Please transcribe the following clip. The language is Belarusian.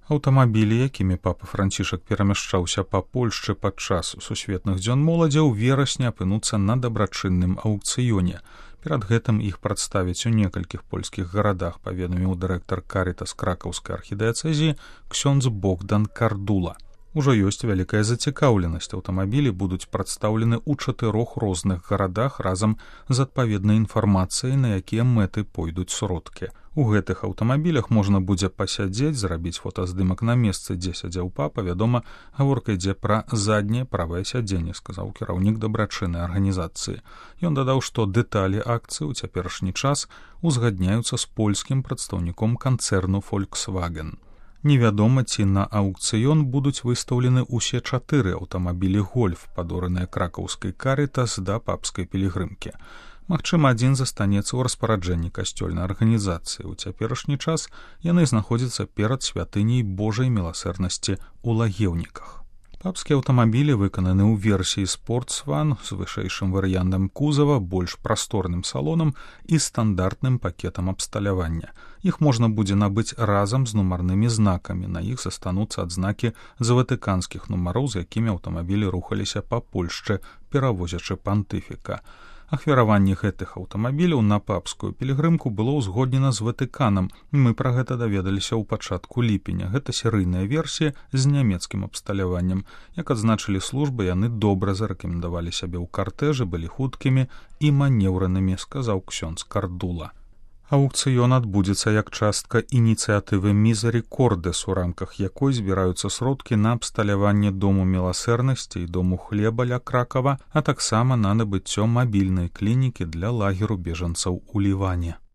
Аўтамабілі, якімі папа Францішак перамяшчаўся па Польшчы падчас сусветных дзён моладзі, у верасні апынуцца на дабрачынным аўкцыёне. Перад гэтым іх прадставяць у некалькіх польскіх гарадах, паведаміў дырэктар Карітас кракаўскай архідыяцэзіі ксёндз Богдан Кардула. Ужо ёсць вялікая зацікаўленасць. Аўтамабілі будуць прадстаўлены ў 4 розных гарадах разам з адпаведнай інфармацыяй, на якія мэты пойдуць сродкі. У гэтых аўтамабілях можна будзе пасядзець, зрабіць фотаздымак на месцы, дзе сядзеў папа. Вядома, гаворка ідзе пра задняе правае сядзенне, сказаў кіраўнік дабрачыннай арганізацыі. Ён дадаў, што дэталі акцыі ў цяперашні час узгадняюцца з польскім прадстаўніком канцэрну Volkswagen. Невядома, ці на аўкцыён будуць выстаўлены ўсе 4 аўтамабілі «Гольф», падораныя кракаўскай Карітас да папскай пілігрымкі. Магчыма, адзін застанецца ў распараджэнні касцёльнай арганізацыі. У цяперашні час яны знаходзяцца перад святыняй Божай міласэрнасці ў Лагеўніках. Папскія аўтамабілі выкананы ў версіі «Спортсван» з вышэйшым варыянтам кузава, больш прасторным салонам і стандартным пакетам абсталявання. Іх можна будзе набыць разам з нумарнымі знакамі. На іх застануцца адзнакі з ватыканскіх нумароў, з якімі аўтамабілі рухаліся па Польшчы, перавозячы пантыфіка. Ахвяраванне гэтых аўтамабіляў на папскую пілігрымку было ўзгоднена з Ватыканам. Мы пра гэта даведаліся ў пачатку ліпеня. Гэта серыйная версія з нямецкім абсталяваннем. Як адзначылі службы, яны добра зарэкамендавалі сябе ў картэжы, былі хуткімі і манеўранымі, сказаў ксёндз Кардула. Аўкцыён адбудзецца як частка ініцыятывы «Мізерікордес», у рамках якой збіраюцца сродкі на абсталяванне дому міласэрнасці і дому хлеба ля Кракава, а таксама на набыццё мабільнай клінікі для лагеру бежанцаў у Ліване.